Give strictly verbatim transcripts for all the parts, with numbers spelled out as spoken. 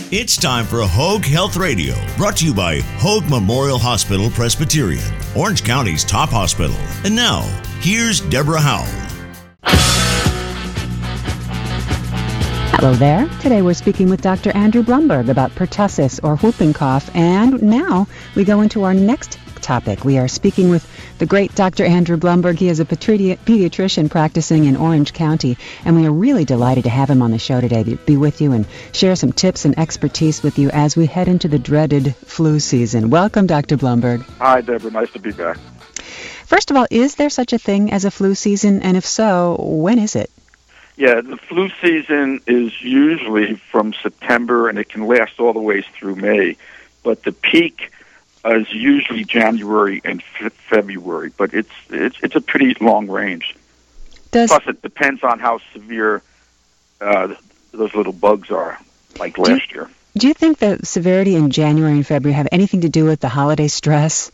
It's time for Hoag Health Radio, brought to you by Hoag Memorial Hospital Presbyterian, Orange County's top hospital. And now, here's Deborah Howell. Hello there. Today we're speaking with Doctor Andrew Blumberg about pertussis or whooping cough. And now we go into our next topic. We are speaking with the great Doctor Andrew Blumberg. He is a pedi- pediatrician practicing in Orange County, and we are really delighted to have him on the show today to be with you and share some tips and expertise with you as we head into the dreaded flu season. Welcome, Doctor Blumberg. Hi, Deborah. Nice to be back. First of all, is there such a thing as a flu season, and if so, when is it? Yeah, the flu season is usually from September, and it can last all the way through May, but the peak is usually January and f- February, but it's it's it's a pretty long range. Does, Plus, it depends on how severe uh, those little bugs are, like last you, year. Do you think the severity in January and February have anything to do with the holiday stress?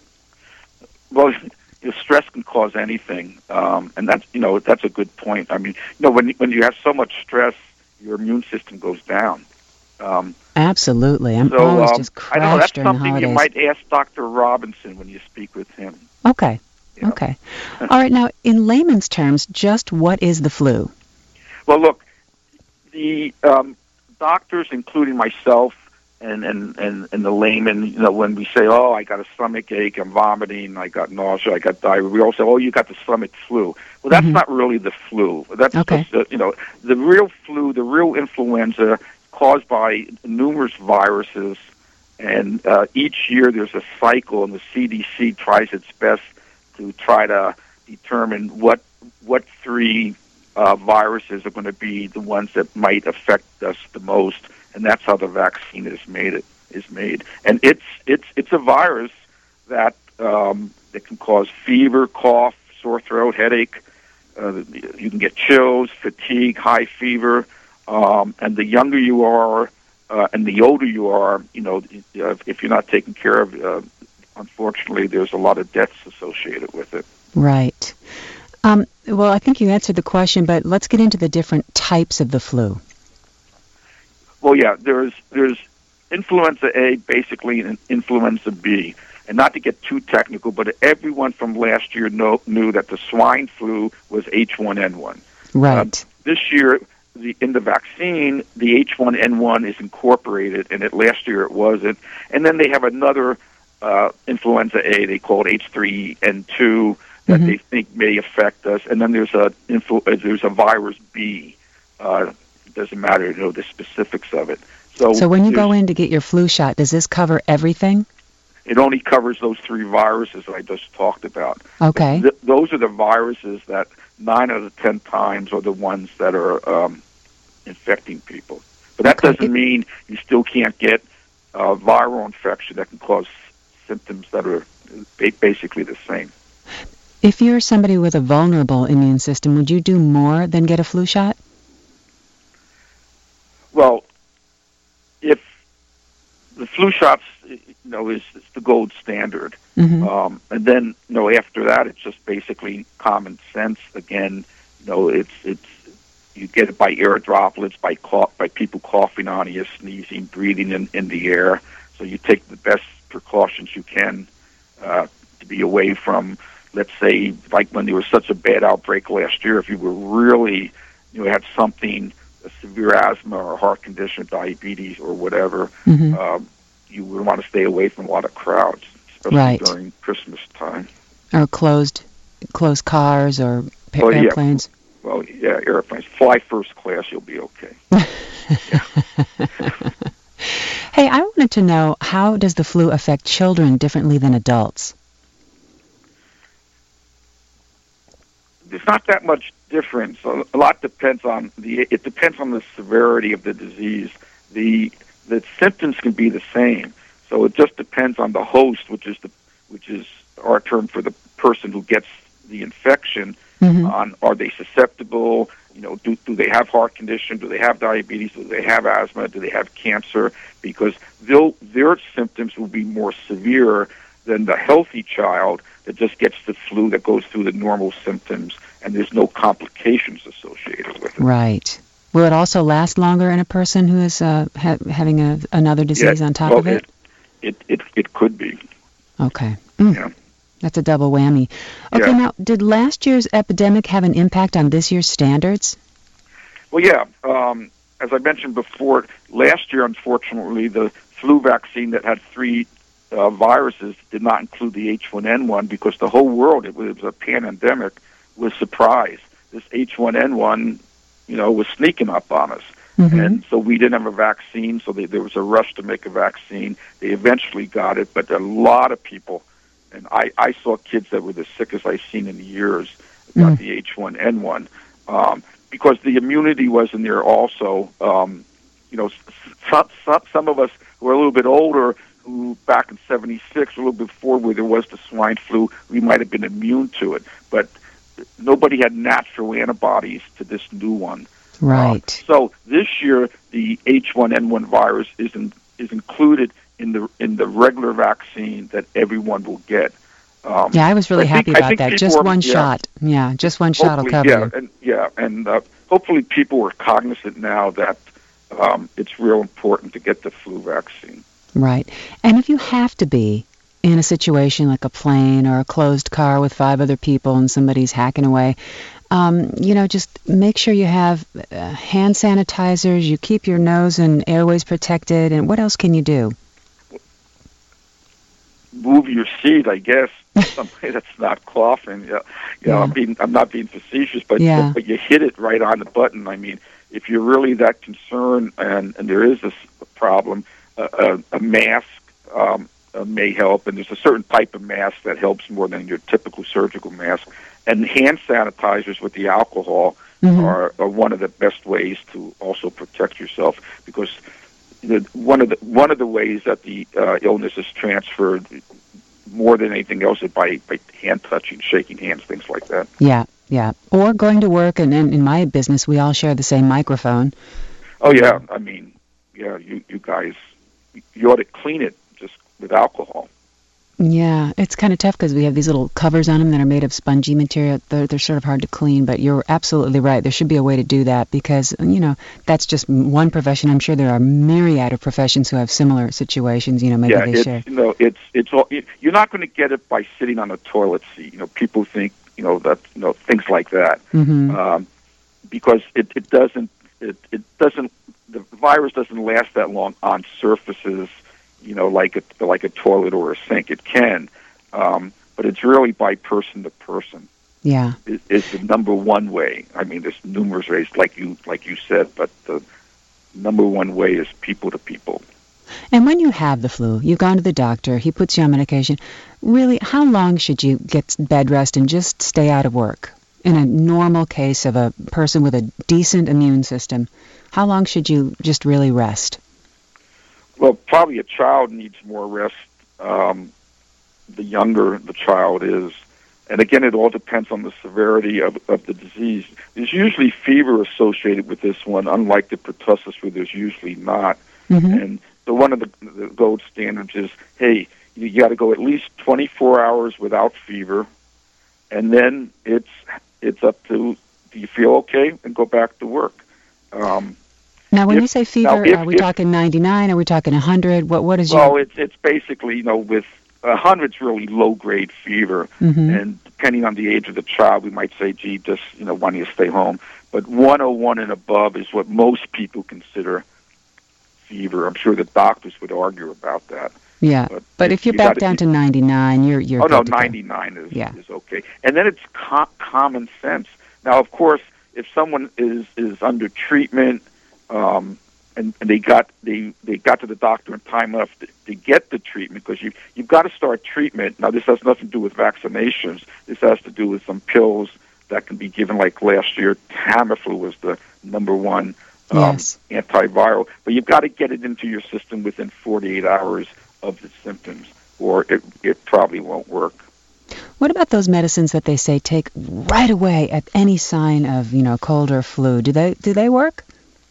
Well, the stress can cause anything, um, and that's you know that's a good point. I mean, you know, when when you have so much stress, your immune system goes down. Um, Absolutely. I'm so, always um, just I know crashed that's during the something holidays. you might ask Doctor Robinson when you speak with him. Okay. You know? Okay. All right. Now, in layman's terms, just what is the flu? Well, look, the um, doctors, including myself and, and, and, and the layman, you know, when we say, oh, I got a stomach ache, I'm vomiting, I got nausea, I got diarrhea, we all say, oh, you got the stomach flu. Well, that's Mm-hmm. not really the flu. That's Okay. just, uh, you know, the real flu, the real influenza caused by numerous viruses, and uh, each year there's a cycle, and the C D C tries its best to try to determine what what three uh, viruses are going to be the ones that might affect us the most, and that's how the vaccine is made. It is made, and it's it's it's a virus that um, that can cause fever, cough, sore throat, headache. Uh, you can get chills, fatigue, high fever. Um, and the younger you are, uh, and the older you are, you know, if you're not taken care of, uh, unfortunately, there's a lot of deaths associated with it. Right. Um, well, I think you answered the question, but let's get into the different types of the flu. Well, yeah, there's there's influenza A, basically, and influenza B. And not to get too technical, but everyone from last year know, knew that the swine flu was H one N one. Right. Uh, this year, The, in the vaccine, the H one N one is incorporated, and it last year it wasn't. And then they have another uh, influenza A they call H three N two that Mm-hmm. they think may affect us. And then there's a influ- uh, there's a virus B. Uh, it doesn't matter, you know, the specifics of it. So, So when you go in to get your flu shot, does this cover everything? it only covers those three viruses that I just talked about. Okay. Th- those are the viruses that nine out of ten times are the ones that are um, infecting people. But that Okay. doesn't mean you still can't get uh, viral infection that can cause symptoms that are ba- basically the same. If you're somebody with a vulnerable immune system, would you do more than get a flu shot? Well, if the flu shots, you know, is, is the gold standard. Mm-hmm. Um, and then, you know, after that, it's just basically common sense. Again, you know, it's it's you get it by air droplets, by cough, by people coughing on you, sneezing, breathing in, in the air. So you take the best precautions you can uh, to be away from, let's say, like when there was such a bad outbreak last year, if you were really, you know, had something, a severe asthma or heart condition, diabetes or whatever, Mm-hmm. um, you would want to stay away from a lot of crowds, especially Right. during Christmas time. Or closed, closed cars or pa- Oh, yeah. airplanes? Well, yeah, airplanes. Fly first class, you'll be okay. Hey, I wanted to know, how does the flu affect children differently than adults? There's not that much difference. A a lot depends on the. It depends on the severity of the disease. The the symptoms can be the same. So it just depends on the host, which is the which is our term for the person who gets the infection. Mm-hmm. On are they susceptible? You know, do do they have heart condition? Do they have diabetes? Do they have asthma? Do they have cancer? Because they'll, their symptoms will be more severe than the healthy child that just gets the flu that goes through the normal symptoms, and there's no complications associated with it. Right. Will it also last longer in a person who is uh, ha- having a, another disease yeah, on top well, of it? It, it, it, it could be. Okay. Mm. Yeah. That's a double whammy. Okay, Yeah. now, did last year's epidemic have an impact on this year's standards? Well, yeah. Um, as I mentioned before, last year, unfortunately, the flu vaccine that had three uh, viruses did not include the H one N one because the whole world, it was, it was a pandemic, was surprised. This H one N one, you know, was sneaking up on us. Mm-hmm. And so we didn't have a vaccine, so they, there was a rush to make a vaccine. They eventually got it, but a lot of people, and I, I saw kids that were the sickest I've seen in years, got Mm. the H one N one. Um, because the immunity wasn't there also. Um, you know, some, some, some of us who are a little bit older, who back in seventy-six, a little bit before where there was the swine flu, we might have been immune to it. But nobody had natural antibodies to this new one. Right. Uh, so this year, the H one N one virus is in, is included in the in the regular vaccine that everyone will get. Um, Yeah, I was really I happy think- I about think that. people Just are- one yeah. shot. Yeah, just one shot will Hopefully, cover yeah, you. and yeah, and uh, hopefully people are cognizant now that um, it's real important to get the flu vaccine. Right. And if you have to be in a situation like a plane or a closed car with five other people and somebody's hacking away, um, you know, just make sure you have uh, hand sanitizers, you keep your nose and airways protected, and what else can you do? Move your seat, I guess. Somebody that's not coughing. Yeah, you know, Yeah. I'm being, I'm not being facetious, but Yeah. but you hit it right on the button. I mean, if you're really that concerned, and and there is this problem, uh, a, a mask um, uh, may help, and there's a certain type of mask that helps more than your typical surgical mask. And hand sanitizers with the alcohol Mhm. are, are one of the best ways to also protect yourself, because the, one of the one of the ways that the uh, illness is transferred more than anything else is by, by hand touching, shaking hands, things like that. Yeah, yeah. Or going to work, and, and in my business, we all share the same microphone. Oh yeah, I mean, yeah, you you guys, you ought to clean it just with alcohol. Yeah, it's kind of tough because we have these little covers on them that are made of spongy material. They're, they're sort of hard to clean, but you're absolutely right. There should be a way to do that because, you know, that's just one profession. I'm sure there are myriad of professions who have similar situations. You know, maybe yeah, they it's share. you know, it's it's all, you're not going to get it by sitting on a toilet seat. You know, people think you know that you know things like that Mm-hmm. um, because it it doesn't it it doesn't the virus doesn't last that long on surfaces. You know, like a like a toilet or a sink. It can, um, but it's really by person to person. Yeah. Is, is the number one way. I mean, there's numerous ways, like you like you said, but the number one way is people to people. And when you have the flu, you've gone to the doctor, he puts you on medication. Really, how long should you get bed rest and just stay out of work? In a normal case of a person with a decent immune system, how long should you just really rest? Well, probably a child needs more rest. Um, the younger the child is, and again, it all depends on the severity of, of the disease. There's usually fever associated with this one, unlike the pertussis, where there's usually not. Mm-hmm. And so, one of the, the gold standards is, hey, you got to go at least twenty-four hours without fever, and then it's it's up to, do you feel okay, and go back to work. Um, Now, when If- you say fever, now, if- are we if- talking ninety-nine? Are we talking one hundred? What What is Well, your... it's it's basically, you know, with a hundred's really low grade fever, Mhm. and depending on the age of the child, we might say, gee, just you know, why don't you stay home? But one oh one and above is what most people consider fever. I'm sure the doctors would argue about that. Yeah, But, but if you're you back gotta- down to ninety-nine, you're you're oh no, good to go. ninety-nine is Yeah. is okay, and then it's co- common sense. Now, of course, if someone is is under treatment. Um, And, and they got they, they got to the doctor in time enough to, to get the treatment, because you you've got to start treatment. Now, this has nothing to do with vaccinations. This has to do with some pills that can be given. Like last year, Tamiflu was the number one um, Yes. antiviral. But you've got to get it into your system within forty-eight hours of the symptoms, or it it probably won't work. What about those medicines that they say take right away at any sign of, you know, cold or flu? Do they do they work?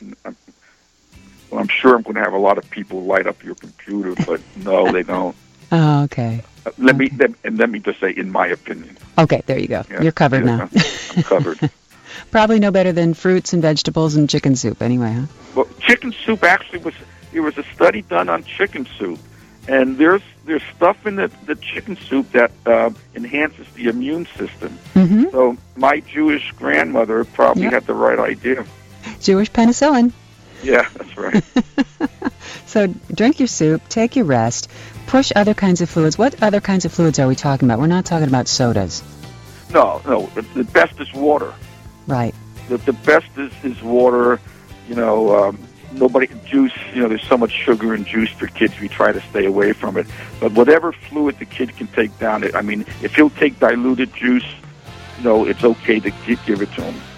Well, I'm sure I'm going to have a lot of people light up your computer, but no, they don't. Oh, okay. Uh, Let me Okay. let, and let me just say, in my opinion. Okay, there you go. Yeah, You're covered yeah, now. I'm covered. Probably no better than fruits and vegetables and chicken soup anyway, huh? Well, chicken soup actually was, there was a study done on chicken soup, and there's there's stuff in the, the chicken soup that uh, enhances the immune system. Mm-hmm. So my Jewish grandmother probably Yep. had the right idea. Jewish penicillin. Yeah, that's right. So drink your soup, take your rest, push other kinds of fluids. What other kinds of fluids are we talking about? We're not talking about sodas. No, no, the, the best is water. Right. The, the best is, is water. You know, um, nobody, juice, you know, there's so much sugar in juice for kids, we try to stay away from it. But whatever fluid the kid can take down, it. I mean, if he'll take diluted juice, you know, it's okay to gi- give it to him.